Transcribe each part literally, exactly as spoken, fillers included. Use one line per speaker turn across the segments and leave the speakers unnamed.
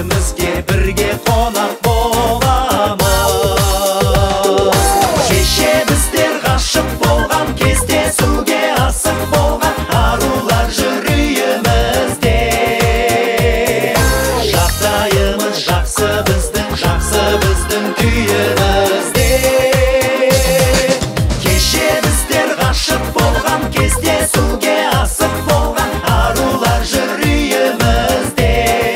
үйімізге бірге қонақ боламыз. Кеше біздер ғашық болған кезде, суге асық болған арулар жүр үйімізде. Жағдайымыз жақсы біздің, жақсы біздің күйімізде. Кеше біздер ғашық болған кезде, суге асық болған арулар жүр үйімізде.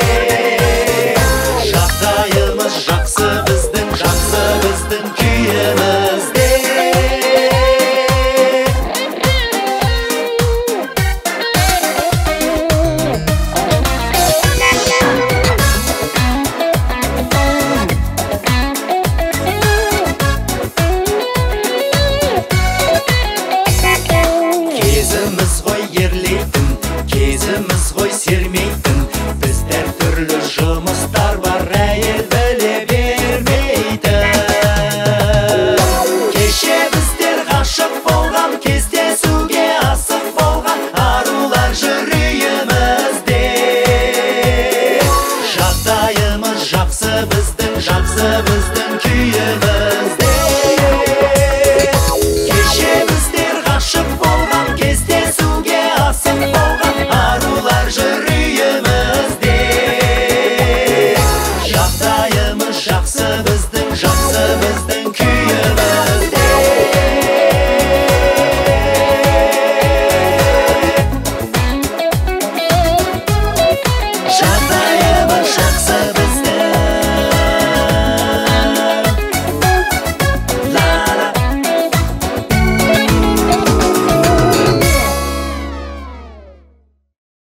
Жағдайымыз жақсы біздің, жақсы біздің күйімізде. Кезіміз ғой ерлейтін, кезіміз ғой сермейтін, біздер түрлі жұмыс